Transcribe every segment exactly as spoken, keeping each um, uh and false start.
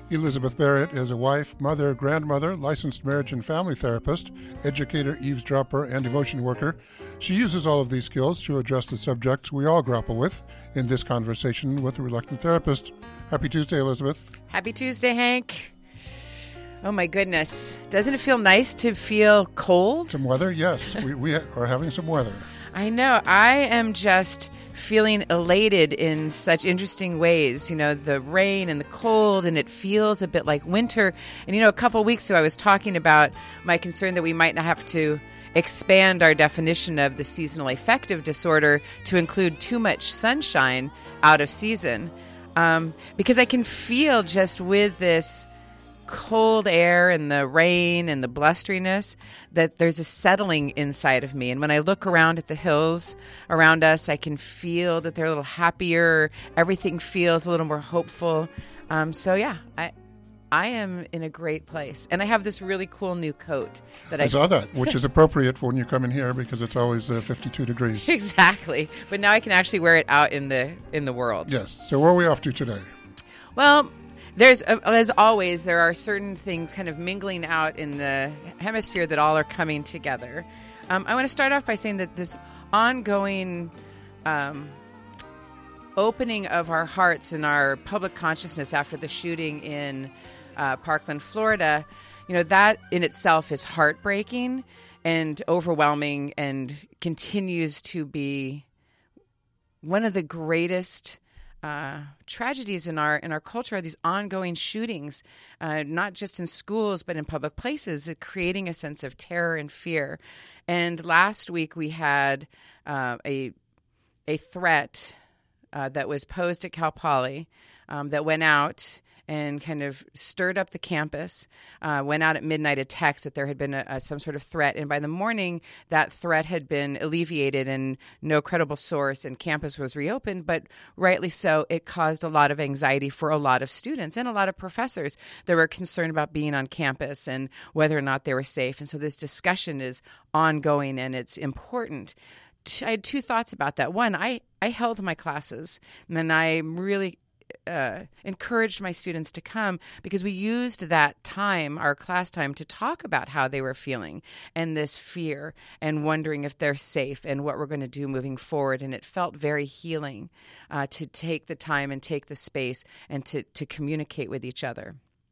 Elizabeth Barrett is a wife, mother, grandmother, licensed marriage and family therapist, educator, eavesdropper, and emotion worker. She uses all of these skills to address the subjects we all grapple with in this conversation with a reluctant therapist. Happy Tuesday, Elizabeth. Happy Tuesday, Hank. Oh, my goodness. Doesn't it feel nice to feel cold? Some weather? Yes, we, we are having some weather. I know. I am just feeling elated in such interesting ways. You know, the rain and the cold, and it feels a bit like winter. And, you know, a couple weeks ago, I was talking about my concern that we might not have to expand our definition of the seasonal affective disorder to include too much sunshine out of season. Um, because I can feel just with this cold air and the rain and the blusteriness that there's a settling inside of me. And when I look around at the hills around us, I can feel that they're a little happier. Everything feels a little more hopeful. Um, so yeah, I I am in a great place. And I have this really cool new coat that I, I saw that, which is appropriate for when you come in here because it's always uh, fifty-two degrees. Exactly. But now I can actually wear it out in the in the world. Yes. So where are we off to today? Well, There's, as always, there are certain things kind of mingling out in the hemisphere that all are coming together. Um, I want to start off by saying that this ongoing um, opening of our hearts and our public consciousness after the shooting in uh, Parkland, Florida, you know, that in itself is heartbreaking and overwhelming and continues to be one of the greatest Uh, tragedies in our in our culture are these ongoing shootings, uh, not just in schools but in public places, creating a sense of terror and fear. And last week we had uh, a a threat uh, that was posed at Cal Poly um, that went out and kind of stirred up the campus, uh, went out at midnight, a text that there had been a, a, some sort of threat. And by the morning, that threat had been alleviated and no credible source, and campus was reopened. But rightly so, it caused a lot of anxiety for a lot of students and a lot of professors that were concerned about being on campus and whether or not they were safe. And so this discussion is ongoing and it's important. I had two thoughts about that. One, I, I held my classes, and I really Uh, encouraged my students to come because we used that time, our class time, to talk about how they were feeling and this fear and wondering if they're safe and what we're going to do moving forward. And it felt very healing uh, to take the time and take the space and to, to communicate with each other.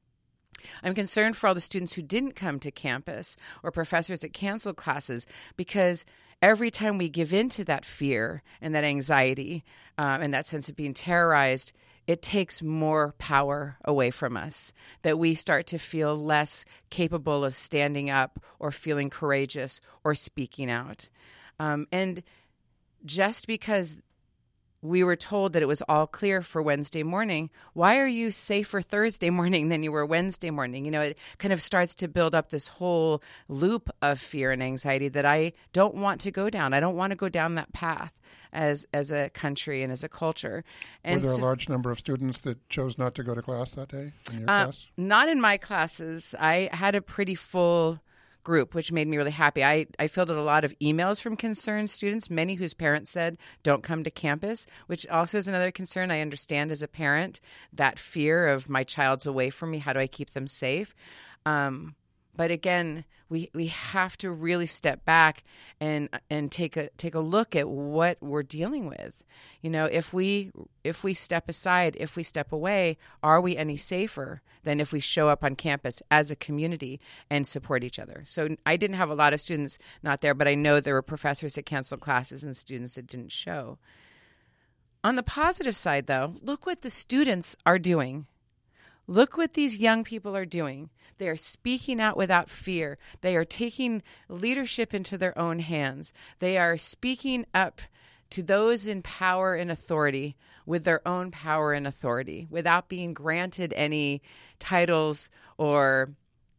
I'm concerned for all the students who didn't come to campus or professors that canceled classes, because every time we give in to that fear and that anxiety um, and that sense of being terrorized, it takes more power away from us, that we start to feel less capable of standing up or feeling courageous or speaking out. Um, and just because we were told that it was all clear for Wednesday morning, why are you safer Thursday morning than you were Wednesday morning? You know, it kind of starts to build up this whole loop of fear and anxiety that I don't want to go down. I don't want to go down that path as as a country and as a culture. And were there so, a large number of students that chose not to go to class that day in your uh, class? Not in my classes. I had a pretty full group, which made me really happy. I, I fielded a lot of emails from concerned students, many whose parents said, don't come to campus, which also is another concern. I understand as a parent that fear of my child's away from me. How do I keep them safe? Um, but again, we we have to really step back and and take a take a look at what we're dealing with. You know, if we if we step aside, if we step away, are we any safer than if we show up on campus as a community and support each other? So I didn't have a lot of students not there, but I know there were professors that canceled classes and students that didn't show. On the positive side, though, look what the students are doing. Look what these young people are doing. They are speaking out without fear. They are taking leadership into their own hands. They are speaking up to those in power and authority with their own power and authority without being granted any titles or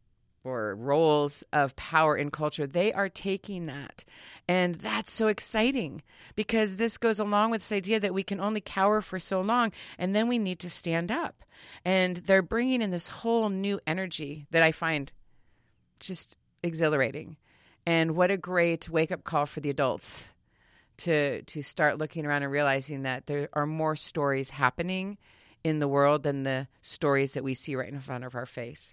or roles of power in culture. They are taking that. And that's so exciting because this goes along with this idea that we can only cower for so long and then we need to stand up. And they're bringing in this whole new energy that I find just exhilarating. And what a great wake-up call for the adults to to start looking around and realizing that there are more stories happening in the world than the stories that we see right in front of our face.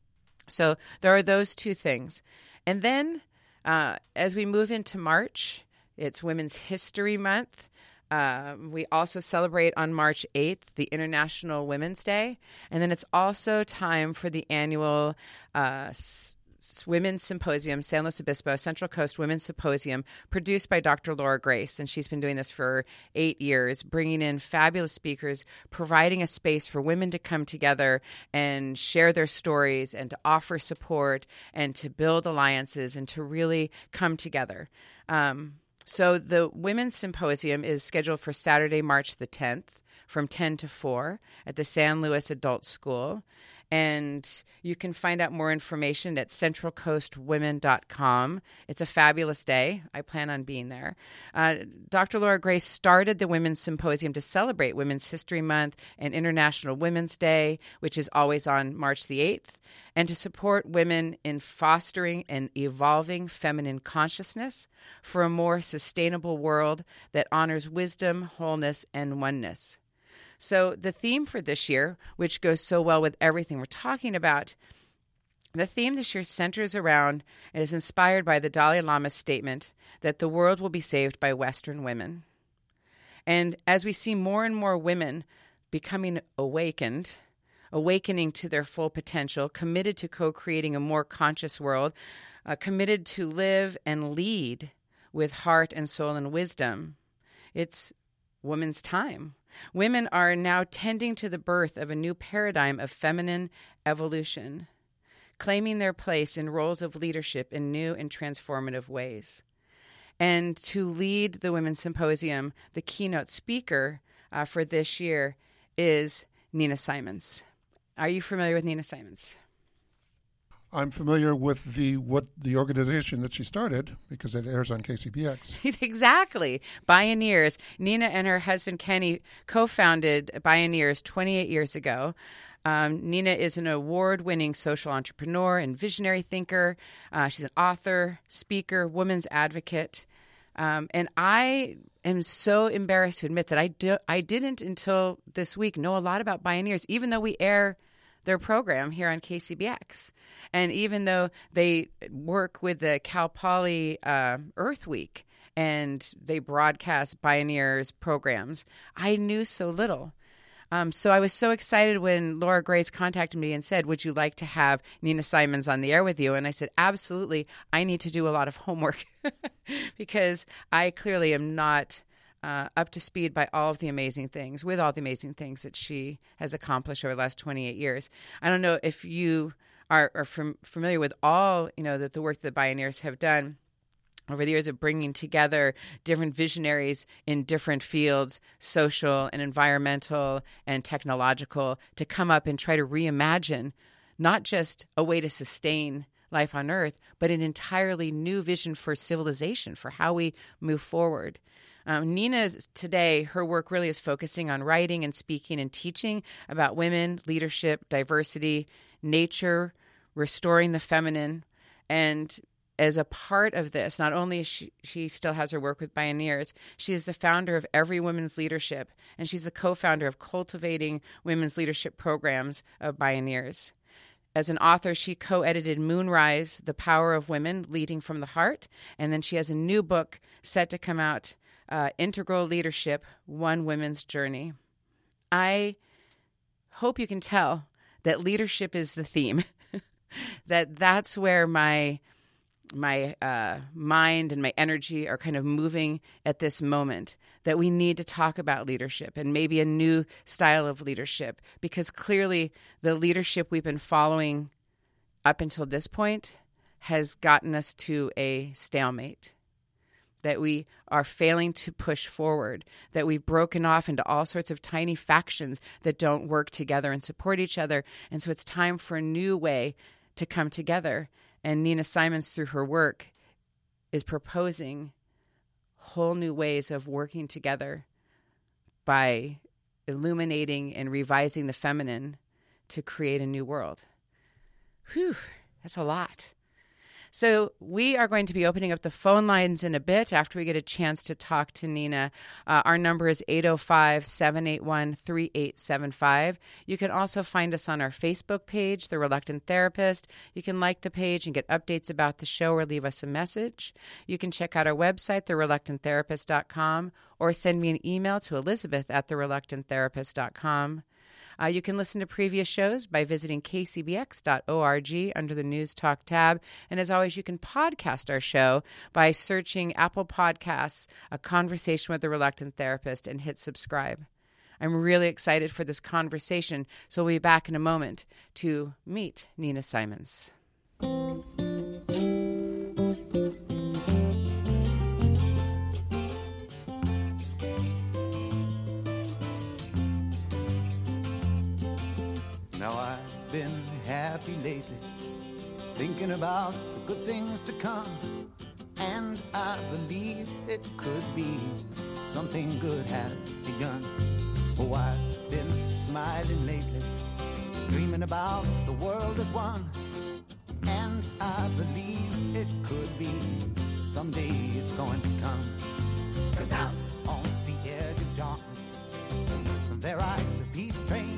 So there are those two things. And then uh, as we move into March, it's Women's History Month. Uh, we also celebrate on March eighth, the International Women's Day. And then it's also time for the annual uh, S- Women's Symposium, San Luis Obispo Central Coast Women's Symposium, produced by Doctor Laura Grace. And she's been doing this for eight years, bringing in fabulous speakers, providing a space for women to come together and share their stories and to offer support and to build alliances and to really come together. Um, So the Women's Symposium is scheduled for Saturday, March the tenth from ten to four at the San Luis Adult School. And you can find out more information at central coast women dot com. It's a fabulous day. I plan on being there. Uh, Doctor Laura Grace started the Women's Symposium to celebrate Women's History Month and International Women's Day, which is always on March the eighth, and to support women in fostering an evolving feminine consciousness for a more sustainable world that honors wisdom, wholeness, and oneness. So the theme for this year, which goes so well with everything we're talking about, the theme this year centers around and is inspired by the Dalai Lama's statement that the world will be saved by Western women. And as we see more and more women becoming awakened, awakening to their full potential, committed to co-creating a more conscious world, uh, committed to live and lead with heart and soul and wisdom, it's women's time. Women are now tending to the birth of a new paradigm of feminine evolution, claiming their place in roles of leadership in new and transformative ways. And to lead the Women's Symposium, the keynote speaker uh, for this year is Nina Simons. Are you familiar with Nina Simons? I'm familiar with the what the organization that she started because it airs on K C B X. Exactly. Bioneers. Nina and her husband Kenny co-founded Bioneers twenty-eight years ago. Um, Nina is an award-winning social entrepreneur and visionary thinker. Uh, she's an author, speaker, women's advocate. Um, and I am so embarrassed to admit that I, do, I didn't until this week know a lot about Bioneers, even though we air their program here on K C B X. And even though they work with the Cal Poly uh, Earth Week and they broadcast Bioneers programs, I knew so little. Um, so I was so excited when Laura Grace contacted me and said, would you like to have Nina Simons on the air with you? And I said, absolutely. I need to do a lot of homework because I clearly am not Uh, up to speed by all of the amazing things, with all the amazing things that she has accomplished over the last twenty-eight years. I don't know if you are, are fam- familiar with all, you know, that the work that Bioneers have done over the years of bringing together different visionaries in different fields, social and environmental and technological, to come up and try to reimagine not just a way to sustain life on Earth, but an entirely new vision for civilization, for how we move forward. Um, Nina's today, her work really is focusing on writing and speaking and teaching about women, leadership, diversity, nature, restoring the feminine. And as a part of this, not only is she, she still has her work with Bioneers, she is the founder of Every Women's Leadership, and she's the co-founder of Cultivating Women's Leadership Programs of Bioneers. As an author, she co-edited Moonrise, The Power of Women, Leading from the Heart, and then she has a new book set to come out, Uh, Integral Leadership, One Women's Journey. I hope you can tell that leadership is the theme, that that's where my my uh, mind and my energy are kind of moving at this moment, that we need to talk about leadership and maybe a new style of leadership, because clearly the leadership we've been following up until this point has gotten us to a stalemate, that we are failing to push forward, that we've broken off into all sorts of tiny factions that don't work together and support each other. And so it's time for a new way to come together. And Nina Simons, through her work, is proposing whole new ways of working together by illuminating and revising the feminine to create a new world. Whew, that's a lot. So we are going to be opening up the phone lines in a bit after we get a chance to talk to Nina. Uh, our number is eight oh five, seven eight one, three eight seven five. You can also find us on our Facebook page, The Reluctant Therapist. You can like the page and get updates about the show or leave us a message. You can check out our website, the reluctant therapist dot com, or send me an email to Elizabeth at the reluctant therapist dot com. Uh, you can listen to previous shows by visiting k c b x dot org under the News Talk tab. And as always, you can podcast our show by searching Apple Podcasts, A Conversation with the Reluctant Therapist, and hit subscribe. I'm really excited for this conversation, so we'll be back in a moment to meet Nina Simons. Now I've been happy lately, thinking about the good things to come, and I believe it could be something good has begun. Oh, I've been smiling lately, dreaming about the world as one, and I believe it could be someday it's going to come. 'Cause out on the edge of darkness, there rides the peace train.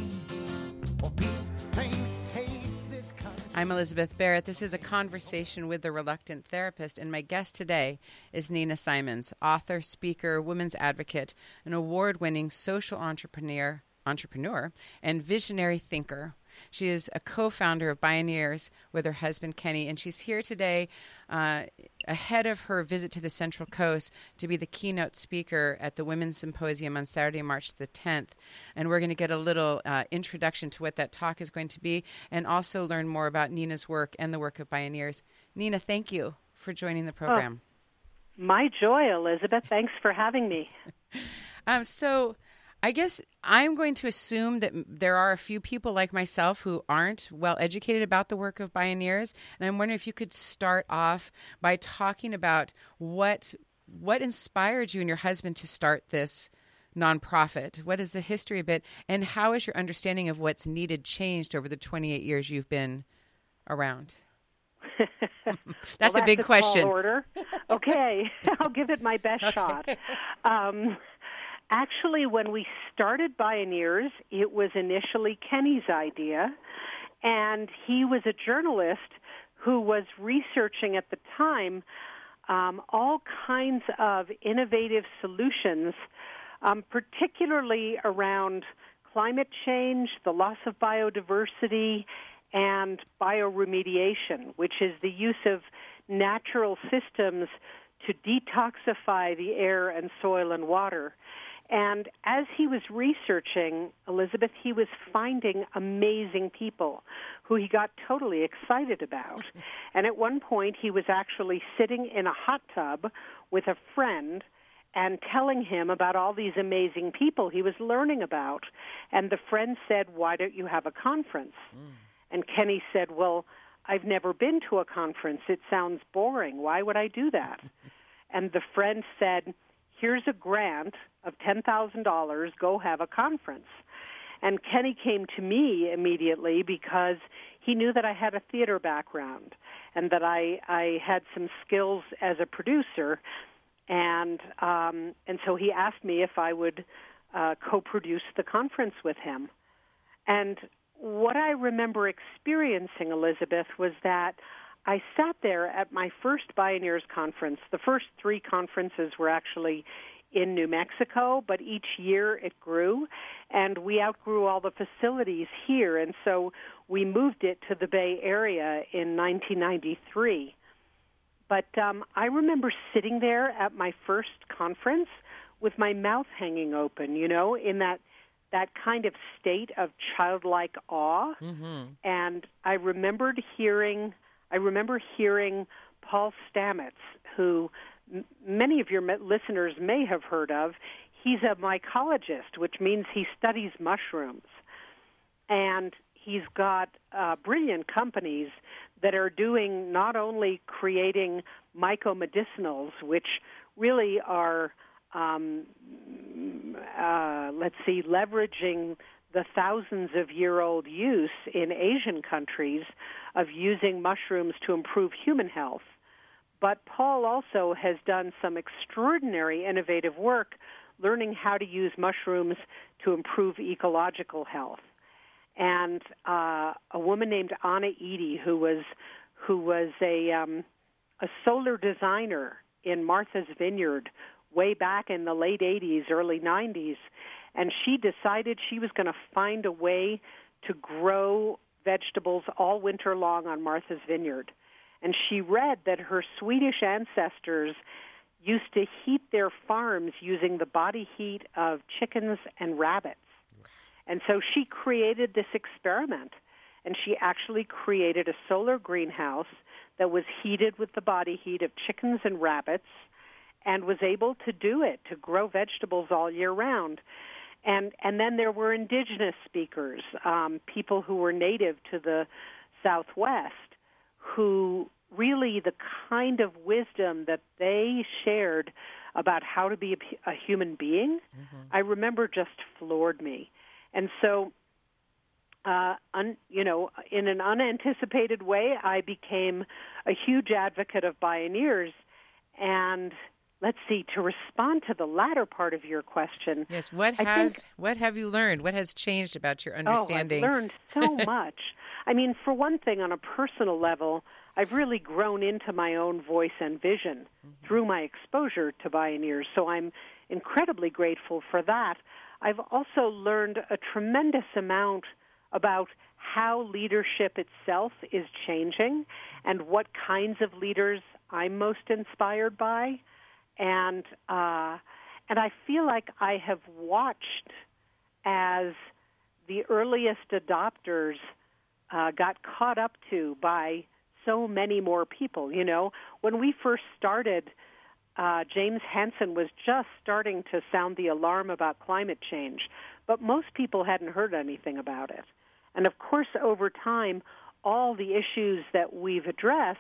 I'm Elizabeth Barrett. This is A Conversation with the Reluctant Therapist, and my guest today is Nina Simons, author, speaker, women's advocate, an award-winning social entrepreneur, entrepreneur, and visionary thinker. She is a co-founder of Bioneers with her husband, Kenny, and she's here today uh, ahead of her visit to the Central Coast to be the keynote speaker at the Women's Symposium on Saturday, March the tenth. And we're going to get a little uh, introduction to what that talk is going to be and also learn more about Nina's work and the work of Bioneers. Nina, thank you for joining the program. Oh, my joy, Elizabeth. Thanks for having me. um, so... I guess I'm going to assume that there are a few people like myself who aren't well educated about the work of Bioneers, and I'm wondering if you could start off by talking about what what inspired you and your husband to start this nonprofit. What is the history of it, and how has your understanding of what's needed changed over the twenty-eight years you've been around? that's, well, that's a big a question. Tall order. Okay, I'll give it my best okay. shot. Um, Actually, when we started Bioneers, it was initially Kenny's idea, and he was a journalist who was researching at the time um, all kinds of innovative solutions, um, particularly around climate change, the loss of biodiversity, and bioremediation, which is the use of natural systems to detoxify the air and soil and water. And as he was researching, Elizabeth, he was finding amazing people who he got totally excited about. And at one point, he was actually sitting in a hot tub with a friend and telling him about all these amazing people he was learning about. And the friend said, "Why don't you have a conference?" Mm. And Kenny said, "Well, I've never been to a conference. It sounds boring. Why would I do that?" And the friend said, "Here's a grant of ten thousand dollars. Go have a conference." And Kenny came to me immediately because he knew that I had a theater background and that I, I had some skills as a producer. And um, and so he asked me if I would uh, co-produce the conference with him. And what I remember experiencing, Elizabeth, was that I sat there at my first Bioneers conference. The first three conferences were actually in New Mexico, but each year it grew, and we outgrew all the facilities here, and so we moved it to the Bay Area in nineteen ninety-three. But um, I remember sitting there at my first conference with my mouth hanging open, you know, in that that kind of state of childlike awe. Mm-hmm. And I remembered hearing, I remember hearing Paul Stamets, who m- many of your listeners may have heard of. He's a mycologist, which means he studies mushrooms. And he's got uh, brilliant companies that are doing not only creating mycomedicinals, which really are, um, uh, let's see, leveraging the thousands of year old use in Asian countries of using mushrooms to improve human health. But Paul also has done some extraordinary innovative work learning how to use mushrooms to improve ecological health. And uh, a woman named Anna Edie, who was who was a um, a solar designer in Martha's Vineyard way back in the late eighties, early nineties, and she decided she was going to find a way to grow vegetables all winter long on Martha's Vineyard. And she read that her Swedish ancestors used to heat their farms using the body heat of chickens and rabbits. And so she created this experiment, and she actually created a solar greenhouse that was heated with the body heat of chickens and rabbits and was able to do it, to grow vegetables all year round. And and then there were indigenous speakers, um, people who were native to the Southwest, who really the kind of wisdom that they shared about how to be a, a human being, mm-hmm. I remember just floored me. And so, uh, un, you know, in an unanticipated way, I became a huge advocate of Bioneers. And let's see, to respond to the latter part of your question. Yes, what have think, what have you learned? What has changed about your understanding? Oh, I've learned so much. I mean, for one thing, on a personal level, I've really grown into my own voice and vision mm-hmm. through my exposure to Bioneers. So I'm incredibly grateful for that. I've also learned a tremendous amount about how leadership itself is changing and what kinds of leaders I'm most inspired by. And uh, and I feel like I have watched as the earliest adopters uh, got caught up to by so many more people. You know, when we first started, uh, James Hansen was just starting to sound the alarm about climate change, but most people hadn't heard anything about it. And of course, over time, all the issues that we've addressed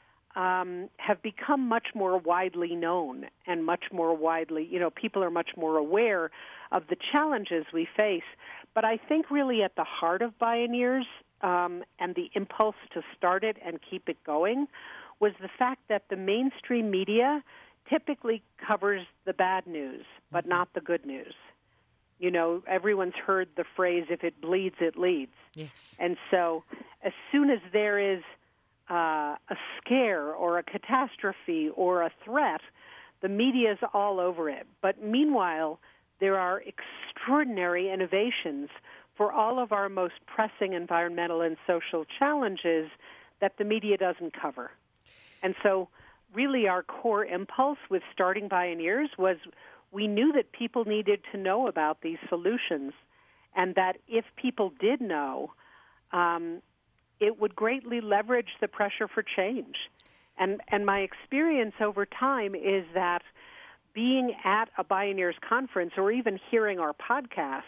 um, have become much more widely known and much more widely, you know, people are much more aware of the challenges we face. But I think really at the heart of Bioneers um, and the impulse to start it and keep it going was the fact that the mainstream media typically covers the bad news, but not the good news. You know, everyone's heard the phrase, if it bleeds, it leads. Yes. And so as soon as there is uh, a scare or a catastrophe or a threat, the media's all over it. But meanwhile, there are extraordinary innovations for all of our most pressing environmental and social challenges that the media doesn't cover. And so really our core impulse with starting Bioneers was we knew that people needed to know about these solutions, and that if people did know, um, it would greatly leverage the pressure for change. And and my experience over time is that being at a Bioneers conference or even hearing our podcasts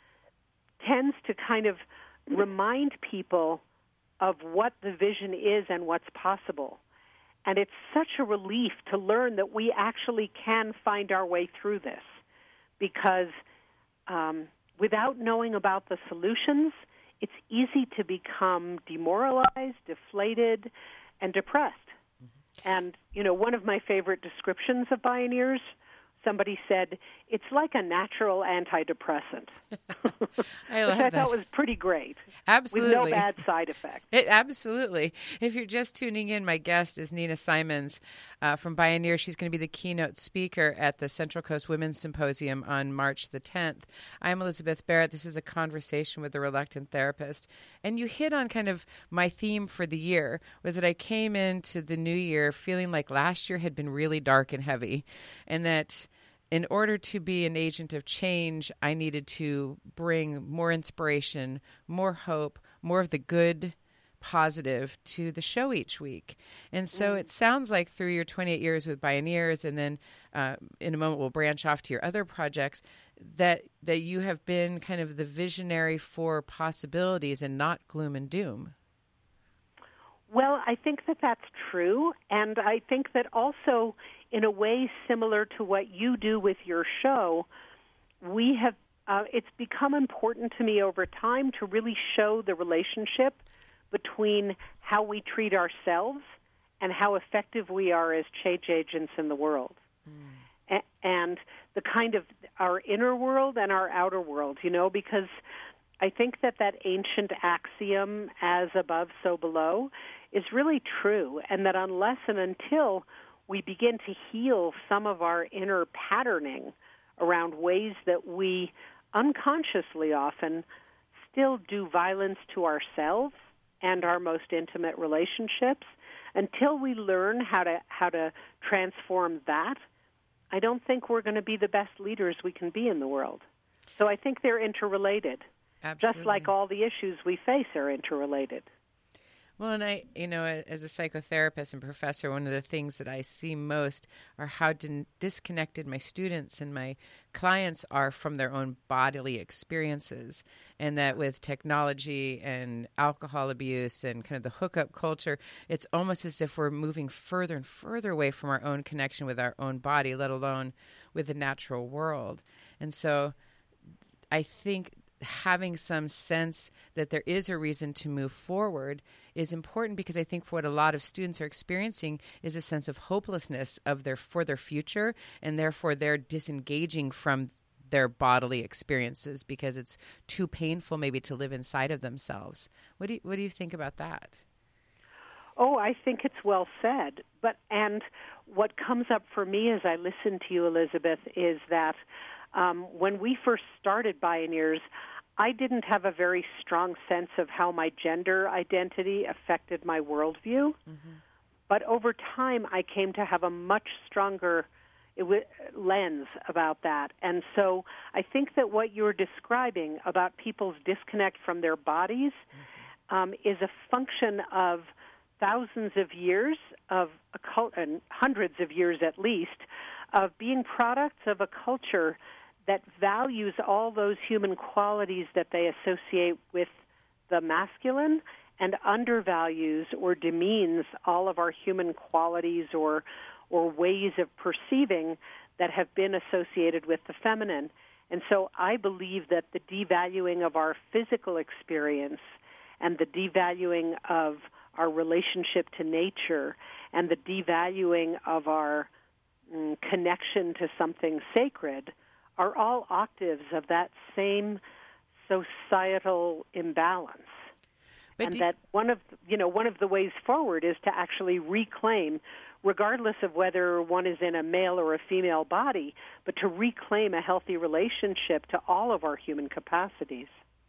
tends to kind of remind people of what the vision is and what's possible. And it's such a relief to learn that we actually can find our way through this, because um, without knowing about the solutions, it's easy to become demoralized, deflated, and depressed. Mm-hmm. And, you know, one of my favorite descriptions of Bioneers, somebody said, it's like a natural antidepressant. I love Which I that. thought was pretty great. Absolutely. With no bad side effects. It, absolutely. If you're just tuning in, my guest is Nina Simons uh, from Bioneer. She's going to be the keynote speaker at the Central Coast Women's Symposium on March the tenth. I'm Elizabeth Barrett. This is a conversation with the Reluctant Therapist. And you hit on kind of my theme for the year, was that I came into the new year feeling like last year had been really dark and heavy, and that in order to be an agent of change, I needed to bring more inspiration, more hope, more of the good, positive to the show each week. And so mm. it sounds like through your twenty-eight years with Bioneers, and then uh, in a moment we'll branch off to your other projects, that that you have been kind of the visionary for possibilities and not gloom and doom. Well, I think that that's true, and I think that also in a way similar to what you do with your show, we have uh, it's become important to me over time to really show the relationship between how we treat ourselves and how effective we are as change agents in the world. Mm. A- and the kind of our inner world and our outer world, you know, because I think that that ancient axiom, as above, so below, is really true, and that unless and until we begin to heal some of our inner patterning around ways that we unconsciously often still do violence to ourselves and our most intimate relationships, until we learn how to how to transform that, I don't think we're going to be the best leaders we can be in the world. So I think they're interrelated. Absolutely. Just like all the issues we face are interrelated. Well, and I, you know, as a psychotherapist and professor, one of the things that I see most are how din- disconnected my students and my clients are from their own bodily experiences. And that with technology and alcohol abuse and kind of the hookup culture, it's almost as if we're moving further and further away from our own connection with our own body, let alone with the natural world. And so I think having some sense that there is a reason to move forward is important, because I think for what a lot of students are experiencing is a sense of hopelessness of their for their future, and therefore they're disengaging from their bodily experiences because it's too painful maybe to live inside of themselves. What do you, what do you think about that? Oh, I think it's well said. But and what comes up for me as I listen to you, Elizabeth, is that Um, when we first started Bioneers, I didn't have a very strong sense of how my gender identity affected my worldview. Mm-hmm. But over time, I came to have a much stronger it w- lens about that. And so I think that what you're describing about people's disconnect from their bodies mm-hmm. um, is a function of thousands of years of a cult- and hundreds of years at least of being products of a culture that values all those human qualities that they associate with the masculine and undervalues or demeans all of our human qualities or or ways of perceiving that have been associated with the feminine. And so I believe that the devaluing of our physical experience and the devaluing of our relationship to nature and the devaluing of our mm, connection to something sacred are all octaves of that same societal imbalance. But and that one of you know one of the ways forward is to actually reclaim, regardless of whether one is in a male or a female body, but to reclaim a healthy relationship to all of our human capacities.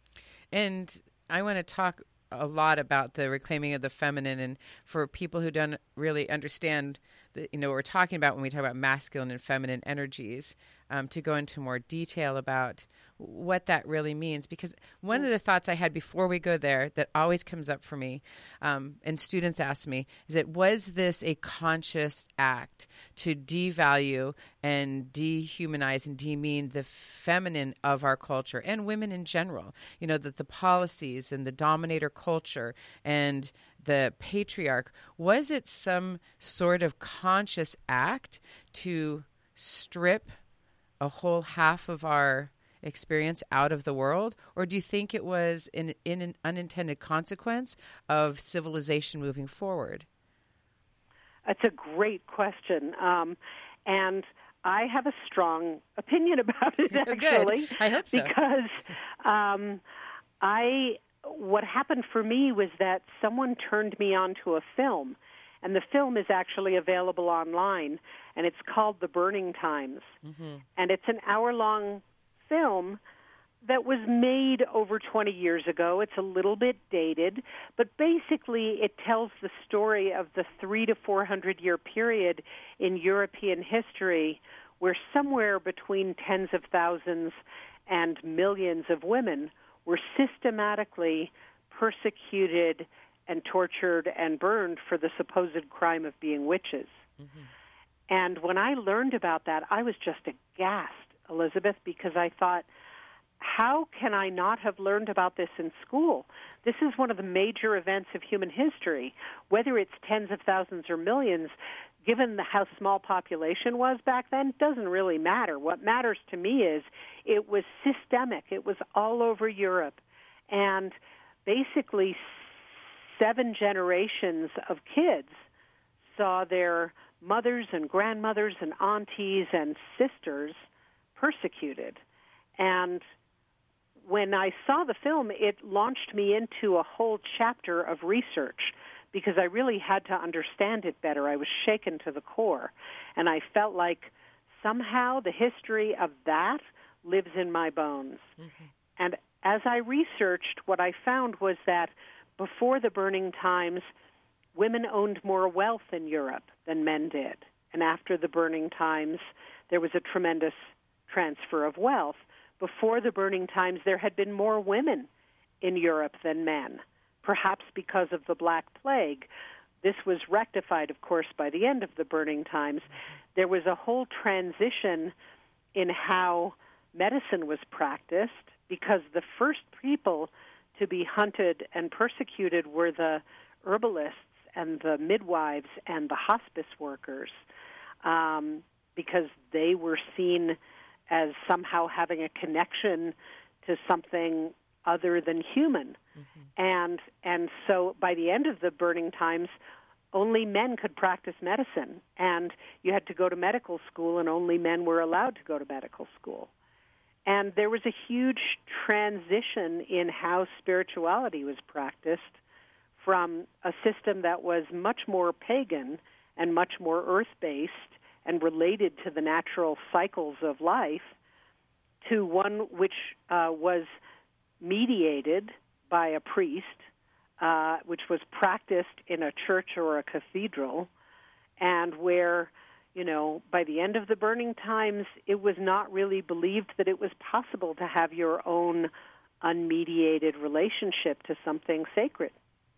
And I want to talk a lot about the reclaiming of the feminine, and for people who don't really understand the, you know, what we're talking about when we talk about masculine and feminine energies, um, to go into more detail about what that really means. Because one of the thoughts I had before we go there that always comes up for me, um, and students ask me, is that was this a conscious act to devalue and dehumanize and demean the feminine of our culture and women in general? You know, that the policies and the dominator culture and the patriarch, was it some sort of conscious act to strip a whole half of our experience out of the world? Or do you think it was an, in an unintended consequence of civilization moving forward? That's a great question. Um, and I have a strong opinion about it, actually. Good. I hope so. Because um, I... what happened for me was that someone turned me on to a film, and the film is actually available online, and it's called The Burning Times. Mm-hmm. And it's an hour-long film that was made over twenty years ago. It's a little bit dated, but basically it tells the story of the three to four hundred year period in European history where somewhere between tens of thousands and millions of women were systematically persecuted and tortured and burned for the supposed crime of being witches. Mm-hmm. And when I learned about that, I was just aghast, Elizabeth, because I thought, how can I not have learned about this in school? This is one of the major events of human history. Whether it's tens of thousands or millions, given the, how small population was back then, doesn't really matter. What matters to me is it was systemic. It was all over Europe. And basically seven generations of kids saw their mothers and grandmothers and aunties and sisters persecuted. And when I saw the film, it launched me into a whole chapter of research because I really had to understand it better. I was shaken to the core. And I felt like somehow the history of that lives in my bones. Mm-hmm. And as I researched, what I found was that before the Burning Times, women owned more wealth in Europe than men did. And after the Burning Times, there was a tremendous transfer of wealth. Before the Burning Times, there had been more women in Europe than men, perhaps because of the Black Plague. This was rectified, of course, by the end of the Burning Times. There was a whole transition in how medicine was practiced because the first people to be hunted and persecuted were the herbalists and the midwives and the hospice workers um, because they were seen as somehow having a connection to something other than human. Mm-hmm. And and so by the end of the Burning Times, only men could practice medicine. And you had to go to medical school, and only men were allowed to go to medical school. And there was a huge transition in how spirituality was practiced from a system that was much more pagan and much more earth-based and related to the natural cycles of life to one which uh, was mediated by a priest, uh, which was practiced in a church or a cathedral, and where, you know, by the end of the Burning Times, it was not really believed that it was possible to have your own unmediated relationship to something sacred.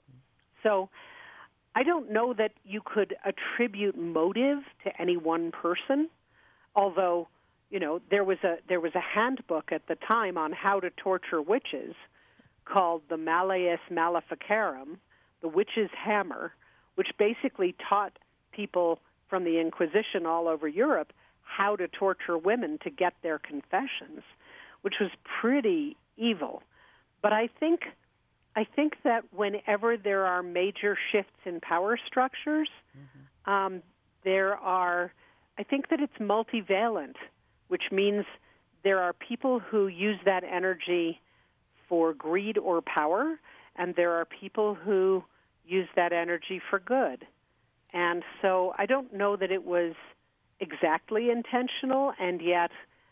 So I don't know that you could attribute motive to any one person, although, you know, there was a there was a handbook at the time on how to torture witches called the Malleus Maleficarum, the witch's hammer, which basically taught people from the Inquisition all over Europe how to torture women to get their confessions, which was pretty evil. But I think I think that whenever there are major shifts in power structures, mm-hmm. um, there are, I think that it's multivalent, which means there are people who use that energy for greed or power, and there are people who use that energy for good. And so I don't know that it was exactly intentional, and yet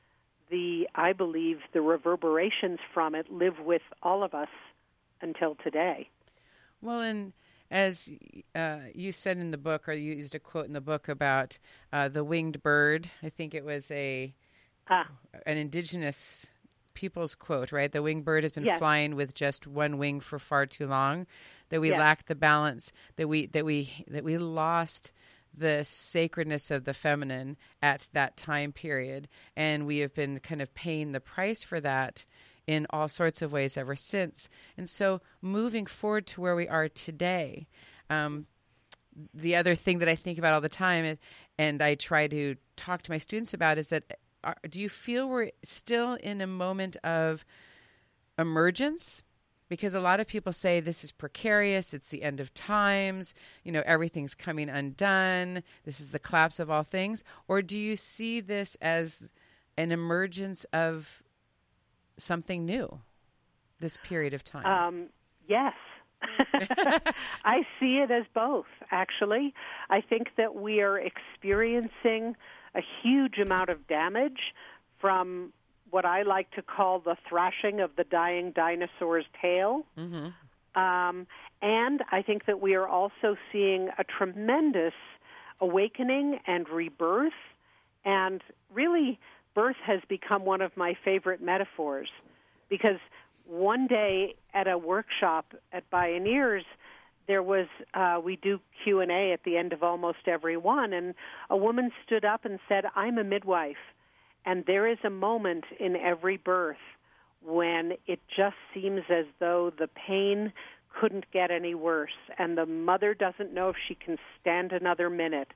the I believe the reverberations from it live with all of us until today. Well, and as uh, you said in the book, or you used a quote in the book about uh, the winged bird, I think it was a ah. an indigenous people's quote, right? The winged bird has been yes. flying with just one wing for far too long, that we yes. lacked the balance, that we that we that we lost the sacredness of the feminine at that time period, and we have been kind of paying the price for that in all sorts of ways ever since. And so moving forward to where we are today, um, the other thing that I think about all the time, and I try to talk to my students about, is that are, do you feel we're still in a moment of emergence? Because a lot of people say this is precarious, it's the end of times, you know, everything's coming undone, this is the collapse of all things. Or do you see this as an emergence of something new, this period of time? Um, yes. I see it as both, actually. I think that we are experiencing a huge amount of damage from what I like to call the thrashing of the dying dinosaur's tail. Mm-hmm. Um, and I think that we are also seeing a tremendous awakening and rebirth. And really, birth has become one of my favorite metaphors, because one day at a workshop at Bioneers, there was, uh, we do Q and A at the end of almost every one, and a woman stood up and said, "I'm a midwife, and there is a moment in every birth when it just seems as though the pain couldn't get any worse, and the mother doesn't know if she can stand another minute,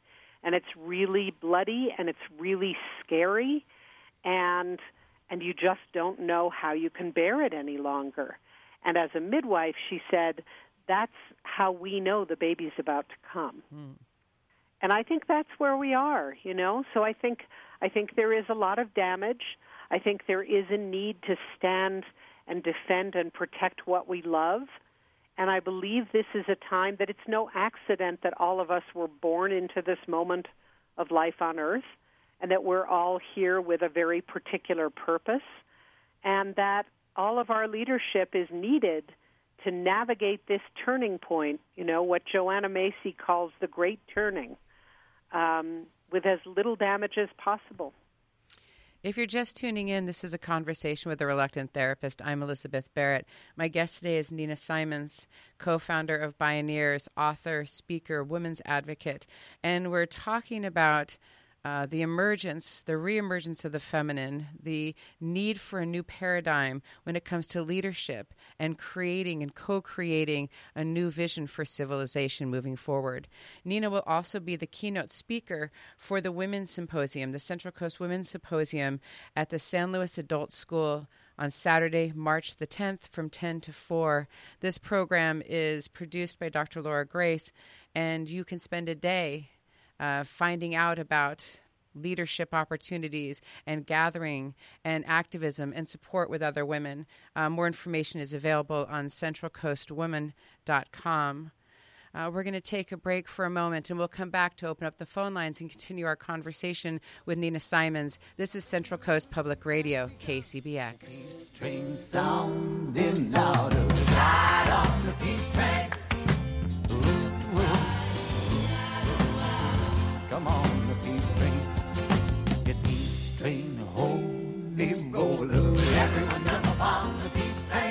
and it's really bloody, and it's really scary, and and you just don't know how you can bear it any longer. And as a midwife, she said, that's how we know the baby's about to come. Mm. And I think that's where we are, you know. So I think I think there is a lot of damage. I think there is a need to stand and defend and protect what we love. And I believe this is a time that it's no accident that all of us were born into this moment of life on earth, and that we're all here with a very particular purpose, and that all of our leadership is needed to navigate this turning point, you know, what Joanna Macy calls the great turning, um, with as little damage as possible. If you're just tuning in, this is a conversation with a reluctant therapist. I'm Elizabeth Barrett. My guest today is Nina Simons, co-founder of Bioneers, author, speaker, women's advocate. And we're talking about uh, the emergence, the reemergence of the feminine, the need for a new paradigm when it comes to leadership and creating and co-creating a new vision for civilization moving forward. Nina will also be the keynote speaker for the Women's Symposium, the Central Coast Women's Symposium at the San Luis Adult School on Saturday, March the tenth from ten to four. This program is produced by Doctor Laura Grace, and you can spend a day uh, finding out about leadership opportunities and gathering and activism and support with other women. Uh, more information is available on central coast women dot com. Uh, we're going to take a break for a moment, and we'll come back to open up the phone lines and continue our conversation with Nina Simons. This is Central Coast Public Radio, K C B X. Train sounding louder, ride on the peace train. Ooh, ooh. Come on, the peace train. Yes, peace train, holy roller. Everyone jump on the peace train.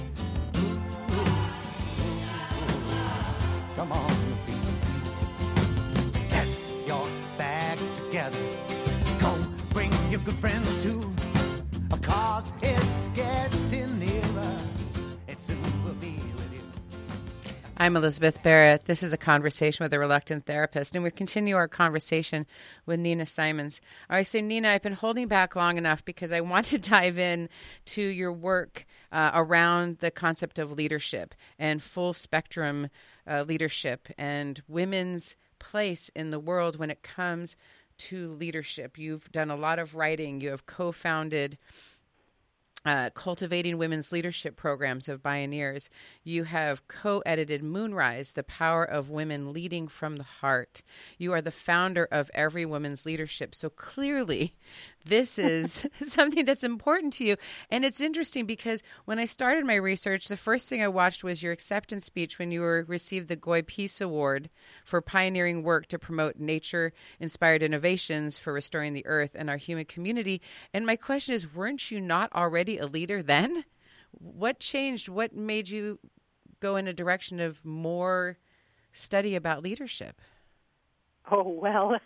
Come on, the peace train. Get your bags together. Go bring your good friends too. Cause it's getting nearer. It soon will be with you. I'm Elizabeth Barrett. This is a conversation with a reluctant therapist, and we continue our conversation with Nina Simons. I say, Nina, I've been holding back long enough because I want to dive in to your work uh, around the concept of leadership and full spectrum uh, leadership and women's place in the world when it comes to leadership. You've done a lot of writing. You have co-founded Uh, Cultivating Women's Leadership Programs of Bioneers. You have co-edited Moonrise, The Power of Women Leading from the Heart. You are the founder of Every Woman's Leadership. So clearly, this is something that's important to you. And it's interesting because when I started my research, the first thing I watched was your acceptance speech when you were received the Goy Peace Award for pioneering work to promote nature-inspired innovations for restoring the earth and our human community. And my question is, weren't you not already a leader then? What changed? What made you go in a direction of more study about leadership? Oh, well,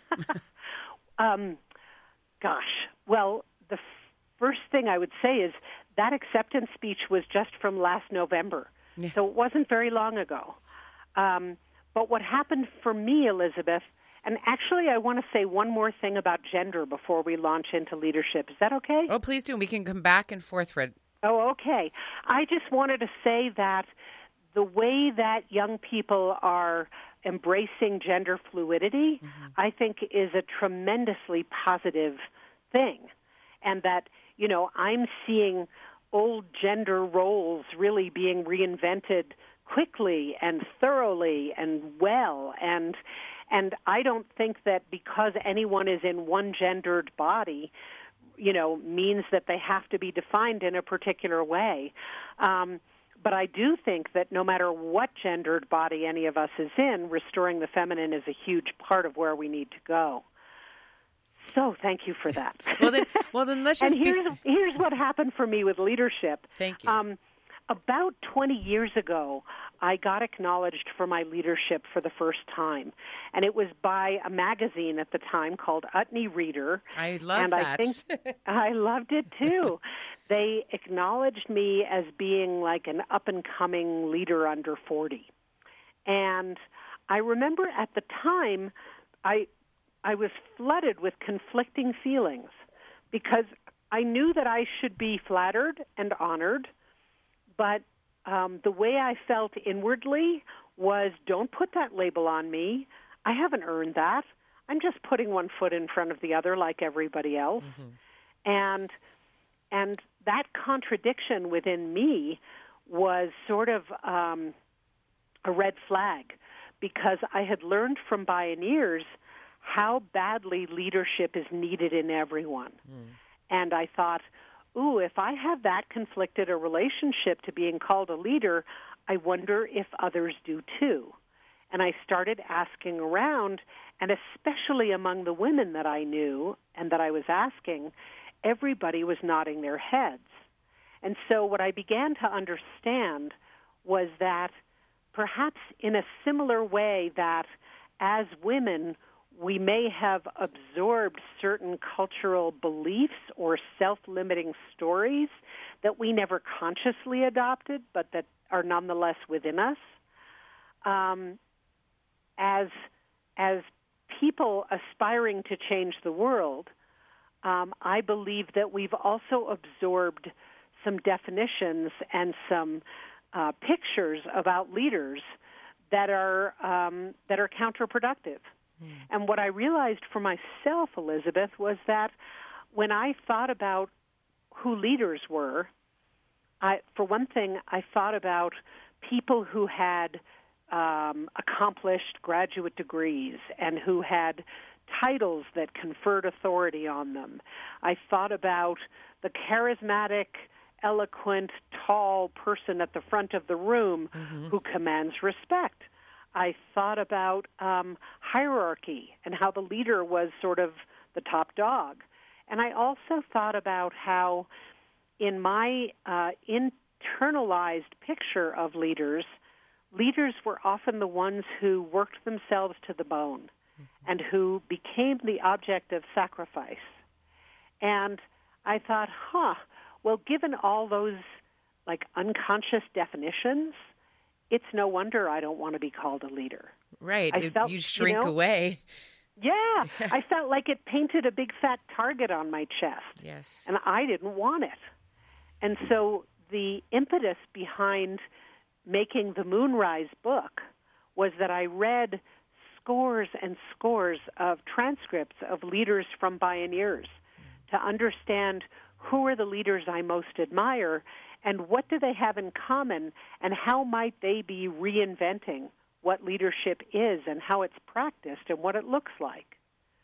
um, gosh. Well, the f- first thing I would say is that acceptance speech was just from last November. Yeah. So it wasn't very long ago. Um, but what happened for me, Elizabeth, and actually I want to say one more thing about gender before we launch into leadership. Is that okay? Oh, please do. We can come back and forth for it. Oh, okay. I just wanted to say that the way that young people are embracing gender fluidity, mm-hmm. I think is a tremendously positive thing. And that, you know, I'm seeing old gender roles really being reinvented quickly and thoroughly and well. And and I don't think that because anyone is in one gendered body, you know, means that they have to be defined in a particular way. Um, but I do think that no matter what gendered body any of us is in, restoring the feminine is a huge part of where we need to go. So thank you for that. well, then, well, then let's just and here's, be... here's what happened for me with leadership. Thank you. Um, about twenty years ago, I got acknowledged for my leadership for the first time. And it was by a magazine at the time called Utne Reader. I love and that. I think I loved it too. They acknowledged me as being like an up-and-coming leader under forty. And I remember at the time, I I was flooded with conflicting feelings because I knew that I should be flattered and honored, but um, the way I felt inwardly was, don't put that label on me. I haven't earned that. I'm just putting one foot in front of the other like everybody else. Mm-hmm. And and that contradiction within me was sort of um, a red flag, because I had learned from pioneers how badly leadership is needed in everyone. Mm. And I thought, ooh, if I have that conflicted a relationship to being called a leader, I wonder if others do too. And I started asking around, and especially among the women that I knew and that I was asking, everybody was nodding their heads. And so what I began to understand was that perhaps in a similar way that as women we may have absorbed certain cultural beliefs or self-limiting stories that we never consciously adopted but that are nonetheless within us. Um, as, as people aspiring to change the world, um, I believe that we've also absorbed some definitions and some uh, pictures about leaders that are um, that are counterproductive. Mm. And what I realized for myself, Elizabeth, was that when I thought about who leaders were, I, for one thing, I thought about people who had um, accomplished graduate degrees and who had titles that conferred authority on them. I thought about the charismatic, eloquent, tall person at the front of the room mm-hmm. who commands respect. I thought about um, hierarchy and how the leader was sort of the top dog. And I also thought about how in my uh, internalized picture of leaders, leaders were often the ones who worked themselves to the bone mm-hmm. and who became the object of sacrifice. And I thought, huh, well, given all those, like, unconscious definitions, it's no wonder I don't want to be called a leader. Right. It, felt, you shrink you know, away. Yeah. I felt like it painted a big fat target on my chest. Yes. And I didn't want it. And so the impetus behind making the Moonrise book was that I read scores and scores of transcripts of leaders from pioneers mm. to understand who are the leaders I most admire and what do they have in common and how might they be reinventing what leadership is and how it's practiced and what it looks like.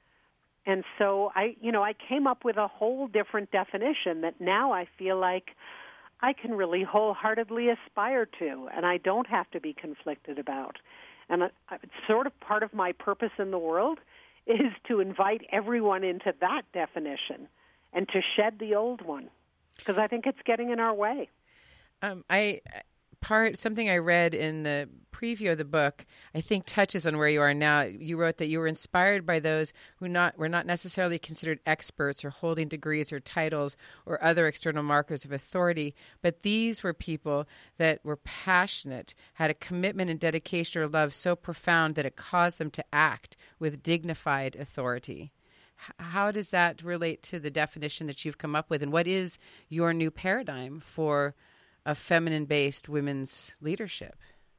And so I, you know, I came up with a whole different definition that now I feel like I can really wholeheartedly aspire to, and I don't have to be conflicted about. And it's sort of part of my purpose in the world is to invite everyone into that definition and to shed the old one, because I think it's getting in our way. Um, I part something I read in the preview of the book, I think touches on where you are now. You wrote that you were inspired by those who not were not necessarily considered experts or holding degrees or titles or other external markers of authority, but these were people that were passionate, had a commitment and dedication or love so profound that it caused them to act with dignified authority. How does that relate to the definition that you've come up with, and what is your new paradigm for a feminine-based women's leadership?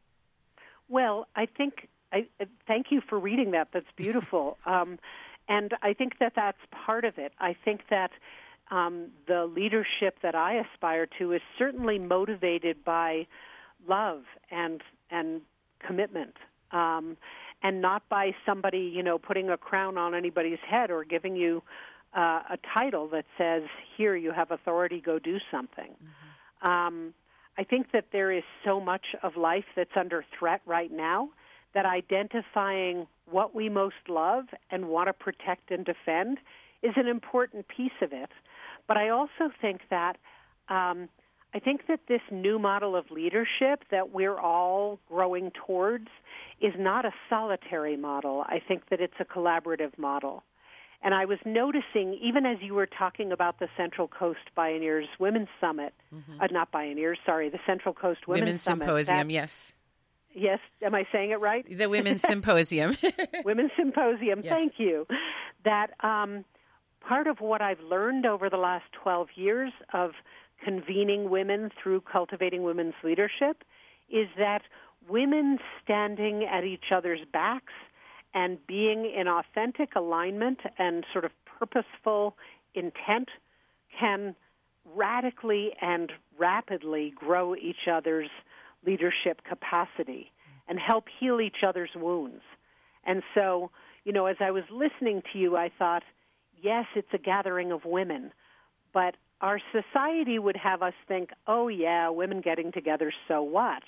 Well, I think, I, thank you for reading that. That's beautiful. um, and I think that that's part of it. I think that um, the leadership that I aspire to is certainly motivated by love and and commitment. Um, and not by somebody, you know, putting a crown on anybody's head or giving you uh, a title that says, here, you have authority, go do something. Mm-hmm. Um, I think that there is so much of life that's under threat right now that identifying what we most love and want to protect and defend is an important piece of it. But I also think that um, I think that this new model of leadership that we're all growing towards is not a solitary model. I think that it's a collaborative model. And I was noticing, even as you were talking about the Central Coast Pioneers Women's Summit, mm-hmm. uh, not Pioneers, sorry, the Central Coast Women's, Women's Summit. Symposium, that, yes. Yes, am I saying it right? The Women's Symposium. Women's Symposium, yes. Thank you. That um, part of what I've learned over the last twelve years of convening women through Cultivating Women's Leadership is that women standing at each other's backs and being in authentic alignment and sort of purposeful intent can radically and rapidly grow each other's leadership capacity and help heal each other's wounds. And so, you know, as I was listening to you, I thought, yes, it's a gathering of women, but our society would have us think, oh, yeah, women getting together, so what?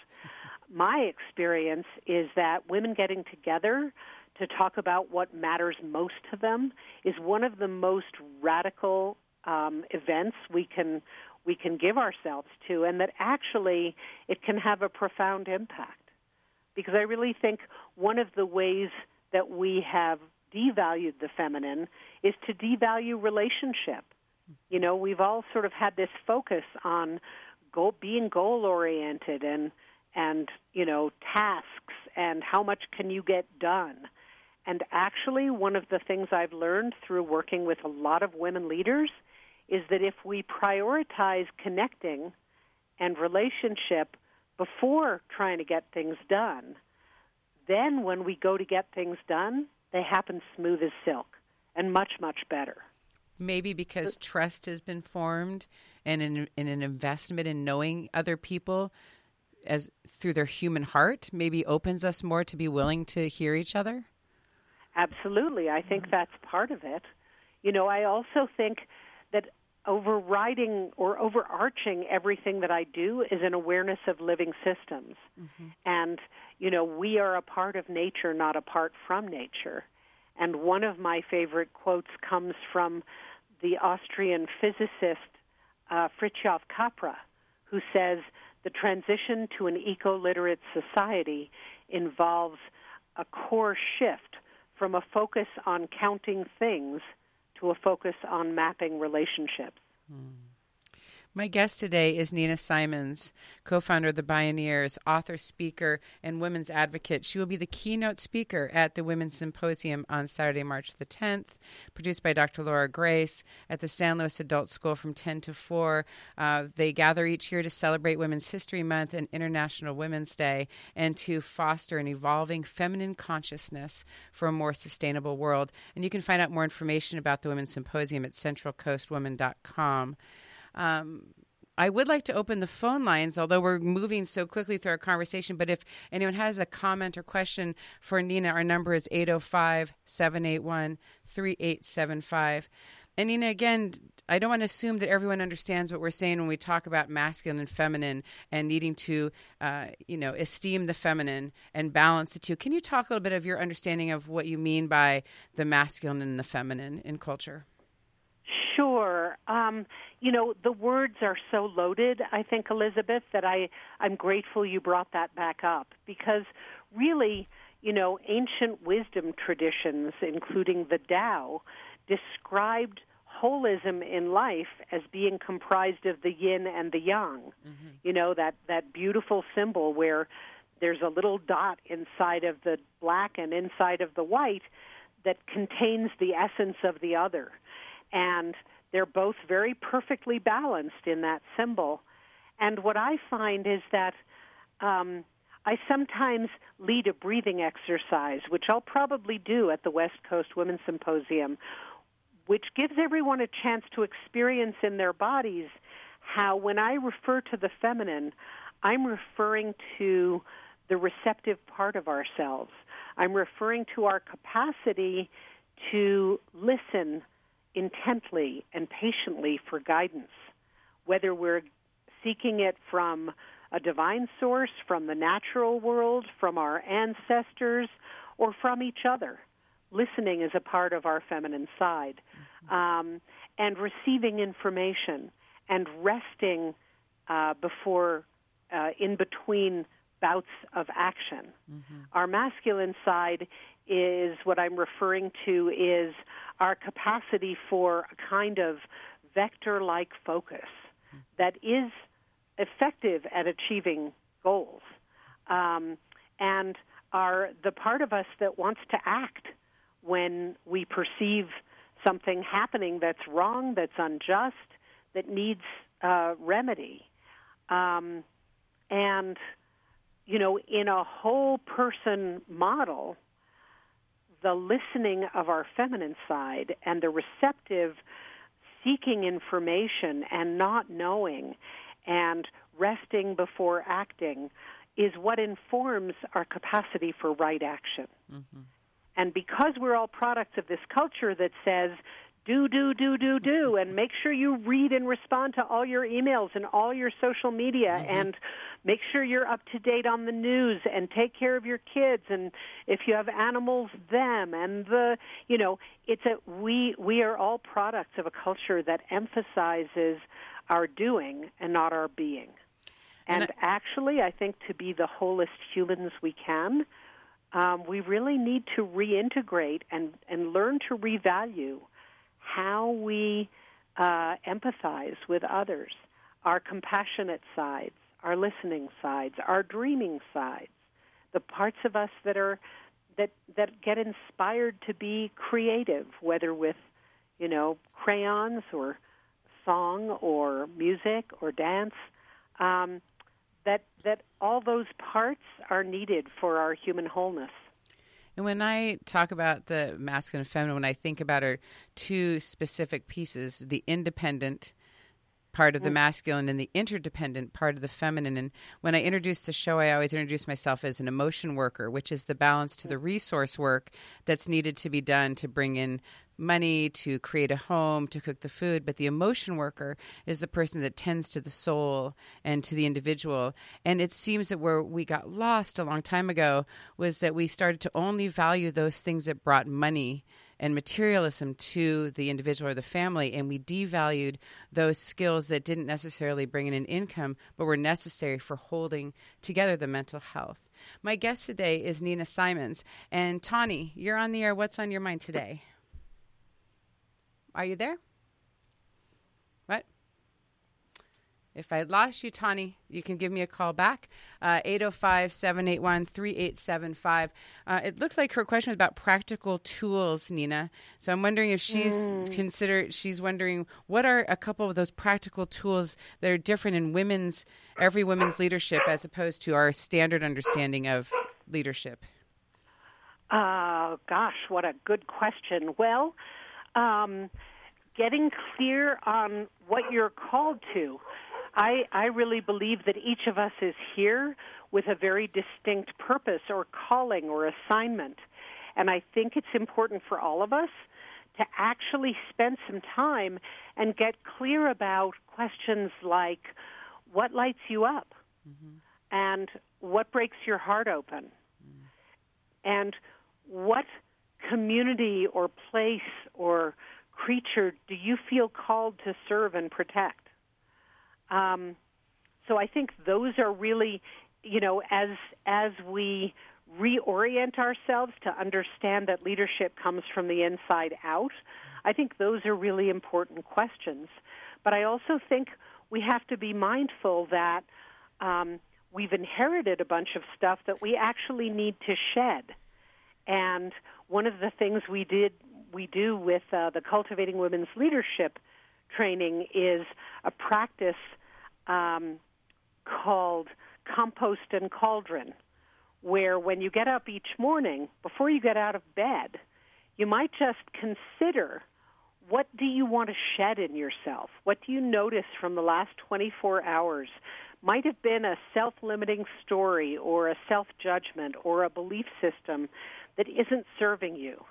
My experience is that women getting together to talk about what matters most to them is one of the most radical um, events we can we can give ourselves to, and that actually it can have a profound impact. Because I really think one of the ways that we have devalued the feminine is to devalue relationship. You know, we've all sort of had this focus on goal, being goal-oriented and, and, you know, tasks and how much can you get done. And actually, one of the things I've learned through working with a lot of women leaders is that if we prioritize connecting and relationship before trying to get things done, then when we go to get things done, they happen smooth as silk and much, much better. Maybe because trust has been formed and in, in an investment in knowing other people as through their human heart maybe opens us more to be willing to hear each other? Absolutely. I think that's part of it. You know, I also think that overriding or overarching everything that I do is an awareness of living systems. Mm-hmm. And, you know, we are a part of nature, not apart from nature. And one of my favorite quotes comes from the Austrian physicist uh, Fritjof Capra, who says, the transition to an eco-literate society involves a core shift from a focus on counting things to a focus on mapping relationships. Hmm. My guest today is Nina Simons, co-founder of the Bioneers, author, speaker, and women's advocate. She will be the keynote speaker at the Women's Symposium on Saturday, March the tenth, produced by Doctor Laura Grace at the San Luis Adult School from ten to four. Uh, they gather each year to celebrate Women's History Month and International Women's Day and to foster an evolving feminine consciousness for a more sustainable world. And you can find out more information about the Women's Symposium at central coast women dot com. Um, I would like to open the phone lines, although we're moving so quickly through our conversation. But if anyone has a comment or question for Nina, our number is eight oh five, seven eight one, three eight seven five. And Nina, again, I don't want to assume that everyone understands what we're saying when we talk about masculine and feminine and needing to, uh, you know, esteem the feminine and balance the two. Can you talk a little bit of your understanding of what you mean by the masculine and the feminine in culture? Sure. Um, you know, the words are so loaded, I think, Elizabeth, that I, I'm grateful you brought that back up because really, you know, ancient wisdom traditions, including the Tao, described holism in life as being comprised of the yin and the yang. Mm-hmm. You know, that, that beautiful symbol where there's a little dot inside of the black and inside of the white that contains the essence of the other. And they're both very perfectly balanced in that symbol. And what I find is that um, I sometimes lead a breathing exercise, which I'll probably do at the West Coast Women's Symposium, which gives everyone a chance to experience in their bodies how when I refer to the feminine, I'm referring to the receptive part of ourselves. I'm referring to our capacity to listen intently and patiently for guidance, whether we're seeking it from a divine source, from the natural world, from our ancestors, or from each other. Listening is a part of our feminine side, mm-hmm. um, and receiving information and resting uh, before, uh, in between bouts of action. Mm-hmm. Our masculine side is what I'm referring to is our capacity for a kind of vector-like focus that is effective at achieving goals. Um, and are the part of us that wants to act when we perceive something happening that's wrong, that's unjust, that needs uh, remedy. Um, and, you know, in a whole person model, the listening of our feminine side and the receptive seeking information and not knowing and resting before acting is what informs our capacity for right action. Mm-hmm. And because we're all products of this culture that says, do, do, do, do, do, and make sure you read and respond to all your emails and all your social media, mm-hmm. and make sure you're up to date on the news and take care of your kids, and if you have animals, them, and the, you know, it's a, we, we are all products of a culture that emphasizes our doing and not our being. And, and I, actually, I think to be the wholest humans we can, um, we really need to reintegrate and, and learn to revalue how we uh, empathize with others, our compassionate sides, our listening sides, our dreaming sides, the parts of us that are that that get inspired to be creative, whether with, you know, crayons or song or music or dance. Um, that that all those parts are needed for our human wholeness. And when I talk about the masculine and feminine, when I think about our two specific pieces, the independent part of the masculine and the interdependent part of the feminine. And when I introduce the show, I always introduce myself as an emotion worker, which is the balance to the resource work that's needed to be done to bring in money, to create a home, to cook the food. But the emotion worker is the person that tends to the soul and to the individual. And it seems that where we got lost a long time ago was that we started to only value those things that brought money and materialism to the individual or the family, and we devalued those skills that didn't necessarily bring in an income, but were necessary for holding together the mental health. My guest today is Nina Simons. And Tawny, you're on the air. What's on your mind today? Are you there? What? If I lost you, Tawny, you can give me a call back, uh, eight oh five, seven eight one, three eight seven five. Uh, it looked like her question was about practical tools, Nina. So I'm wondering if she's mm. considered, she's wondering what are a couple of those practical tools that are different in women's, every women's leadership as opposed to our standard understanding of leadership? Uh, gosh, what a good question. Well, um, getting clear on what you're called to. I, I really believe that each of us is here with a very distinct purpose or calling or assignment. And I think it's important for all of us to actually spend some time and get clear about questions like, what lights you up? Mm-hmm. And what breaks your heart open? Mm. And what community or place or creature do you feel called to serve and protect? Um, so I think those are really, you know, as as we reorient ourselves to understand that leadership comes from the inside out, I think those are really important questions. But I also think we have to be mindful that um, we've inherited a bunch of stuff that we actually need to shed. And one of the things we did we do with uh, the Cultivating Women's Leadership training is a practice um, called Compost and Cauldron, where when you get up each morning, before you get out of bed, you might just consider, what do you want to shed in yourself? What do you notice from the last twenty-four hours? Might have been a self-limiting story or a self-judgment or a belief system that isn't serving you.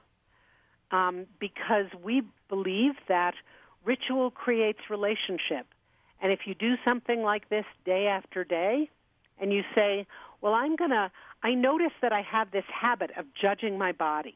Um, because we believe that ritual creates relationship. And if you do something like this day after day, and you say, well, I'm going to, I notice that I have this habit of judging my body.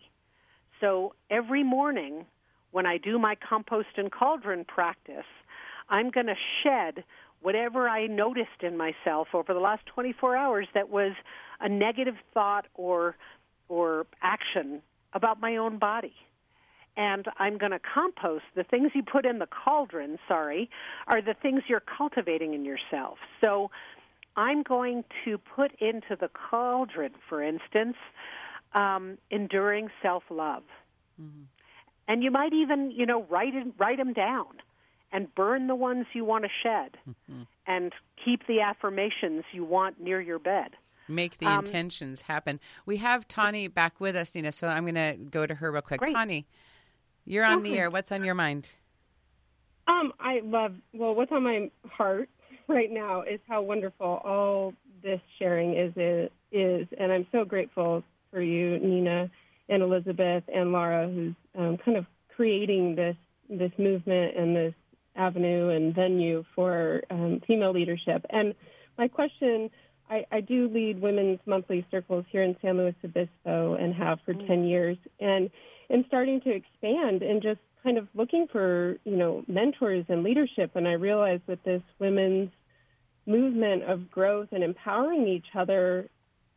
So every morning when I do my compost and cauldron practice, I'm going to shed whatever I noticed in myself over the last twenty-four hours that was a negative thought or or action about my own body. And I'm going to compost. The things you put in the cauldron, sorry, are the things you're cultivating in yourself. So I'm going to put into the cauldron, for instance, um, enduring self-love. Mm-hmm. And you might even, you know, write it, write them down and burn the ones you want to shed mm-hmm. and keep the affirmations you want near your bed. Make the um, intentions happen. We have Tani back with us, Nina, so I'm going to go to her real quick. Great. Tani, you're on okay. the air. What's on your mind? Um, I love, well, what's on my heart right now is how wonderful all this sharing is, is, and I'm so grateful for you, Nina, and Elizabeth, and Laura, who's um, kind of creating this this movement and this avenue and venue for um, female leadership. And my question, I, I do lead women's monthly circles here in San Luis Obispo and have for mm-hmm. ten years, and and starting to expand and just kind of looking for, you know, mentors and leadership. And I realized with this women's movement of growth and empowering each other,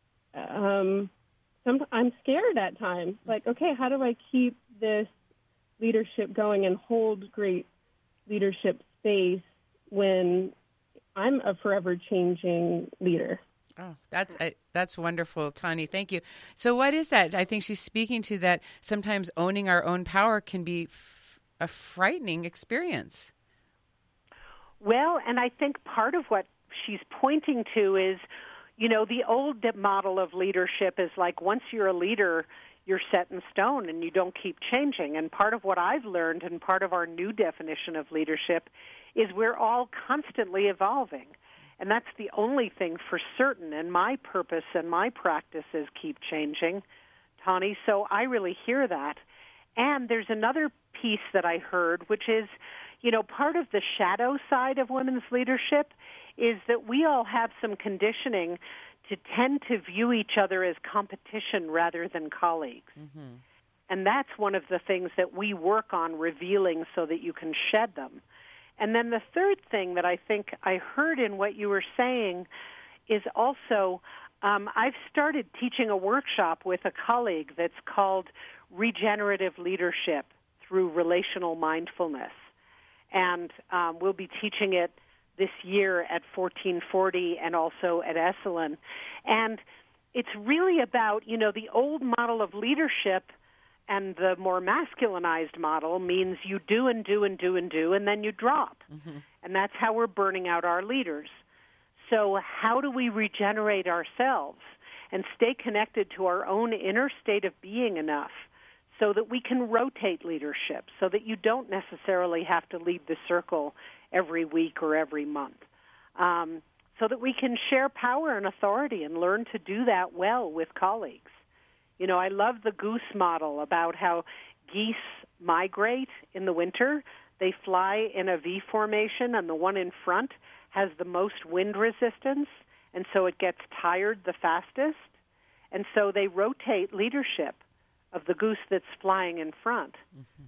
um, some, I'm scared at times. Like, okay, how do I keep this leadership going and hold great leadership space when I'm a forever changing leader? Oh, that's uh, that's wonderful, Tani. Thank you. So what is that? I think she's speaking to that sometimes owning our own power can be f- a frightening experience. Well, and I think part of what she's pointing to is, you know, the old model of leadership is like once you're a leader, you're set in stone and you don't keep changing. And part of what I've learned and part of our new definition of leadership is we're all constantly evolving. And that's the only thing for certain. And my purpose and my practices keep changing, Tani. So I really hear that. And there's another piece that I heard, which is, you know, part of the shadow side of women's leadership is that we all have some conditioning to tend to view each other as competition rather than colleagues. Mm-hmm. And that's one of the things that we work on revealing so that you can shed them. And then the third thing that I think I heard in what you were saying is also um, I've started teaching a workshop with a colleague that's called Regenerative Leadership through Relational Mindfulness. And um, we'll be teaching it this year at fourteen forty and also at Esalen. And it's really about, you know, the old model of leadership and the more masculinized model means you do and do and do and do, and then you drop. Mm-hmm. And that's how we're burning out our leaders. So how do we regenerate ourselves and stay connected to our own inner state of being enough so that we can rotate leadership, so that you don't necessarily have to lead the circle every week or every month, um, so that we can share power and authority and learn to do that well with colleagues. You know, I love the goose model about how geese migrate in the winter. They fly in a V formation, and the one in front has the most wind resistance, and so it gets tired the fastest. And so they rotate leadership of the goose that's flying in front. Mm-hmm.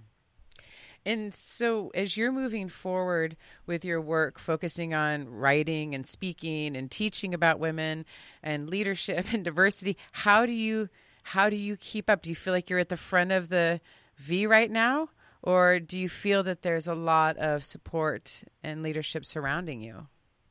And so as you're moving forward with your work, focusing on writing and speaking and teaching about women and leadership and diversity, how do you how do you keep up? Do you feel like you're at the front of the V right now? Or do you feel that there's a lot of support and leadership surrounding you?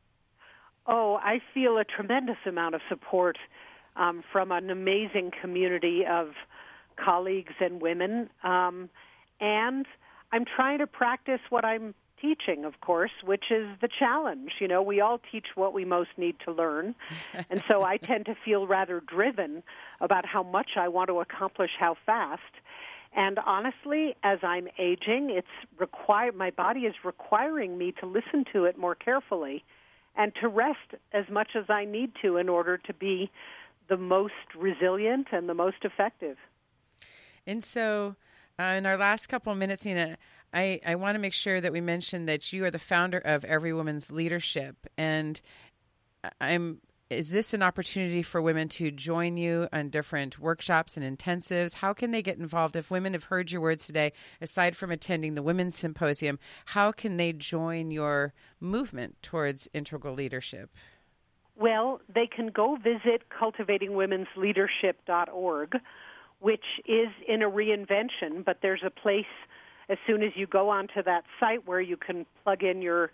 Oh, I feel a tremendous amount of support um, from an amazing community of colleagues and women. Um, and I'm trying to practice what I'm teaching, of course, which is the challenge. You know, we all teach what we most need to learn. And so I tend to feel rather driven about how much I want to accomplish, how fast. And honestly, as I'm aging, it's require my body is requiring me to listen to it more carefully and to rest as much as I need to in order to be the most resilient and the most effective. And so uh, in our last couple of minutes, Nina, I, I want to make sure that we mention that you are the founder of Every Woman's Leadership. And I'm is this an opportunity for women to join you on different workshops and intensives? How can they get involved? If women have heard your words today, aside from attending the Women's Symposium, how can they join your movement towards integral leadership? Well, they can go visit cultivating women's leadership dot org, which is in a reinvention, but there's a place as soon as you go onto that site where you can plug in your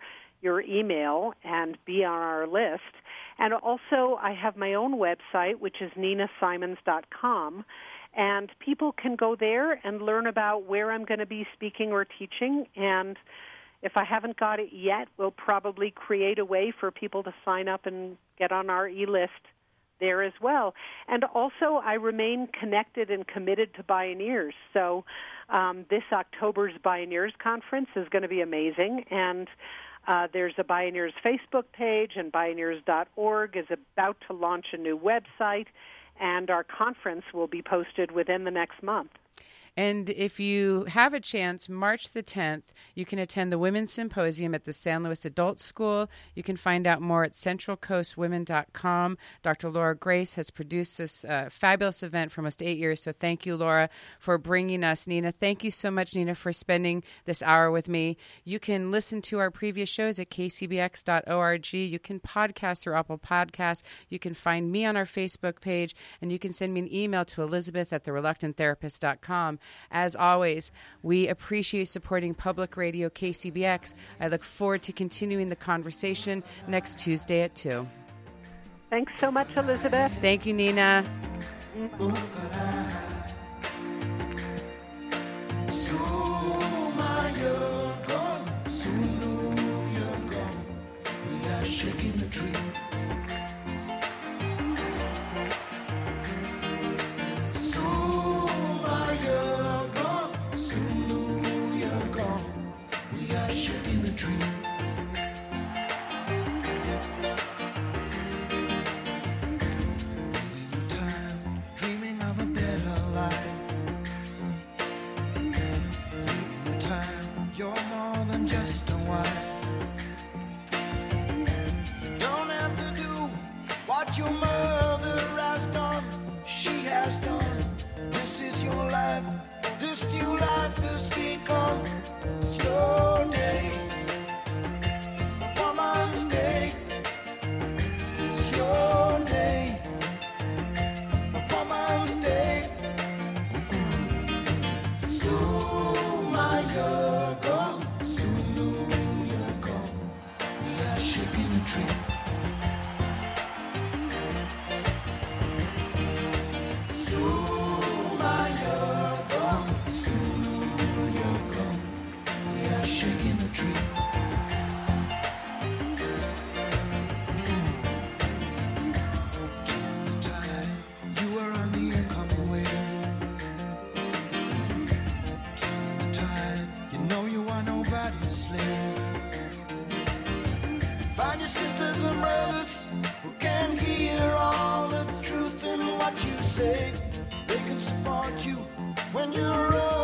your email and be on our list. And also, I have my own website, which is nina simons dot com, and people can go there and learn about where I'm going to be speaking or teaching. And if I haven't got it yet, we'll probably create a way for people to sign up and get on our e-list there as well. And also, I remain connected and committed to Bioneers. So um, this October's Bioneers Conference is going to be amazing, and Uh, there's a Bioneers Facebook page, and Bioneers dot org is about to launch a new website, and our conference will be posted within the next month. And if you have a chance, March the tenth, you can attend the Women's Symposium at the San Luis Adult School. You can find out more at central coast women dot com. Doctor Laura Grace has produced this uh, fabulous event for almost eight years, so thank you, Laura, for bringing us. Nina, thank you so much, Nina, for spending this hour with me. You can listen to our previous shows at k c b x dot org. You can podcast through Apple Podcasts. You can find me on our Facebook page, and you can send me an email to elizabeth at the reluctant therapist dot com. As always, we appreciate supporting Public Radio K C B X. I look forward to continuing the conversation next Tuesday at two. Thanks so much, Elizabeth. Thank you, Nina. Shaking the tree. Your mother has done, she has done. This is your life, this new life has begun. It's your day, woman's day. It's your day, woman's day. Soon my you're gone, soon you're gone. We are shaking the tree. Shaking the tree. Turn the tide, you are on the incoming wave. Turn the tide, you know you are nobody's slave. Find your sisters and brothers who can hear all the truth in what you say. They can support you when you're old.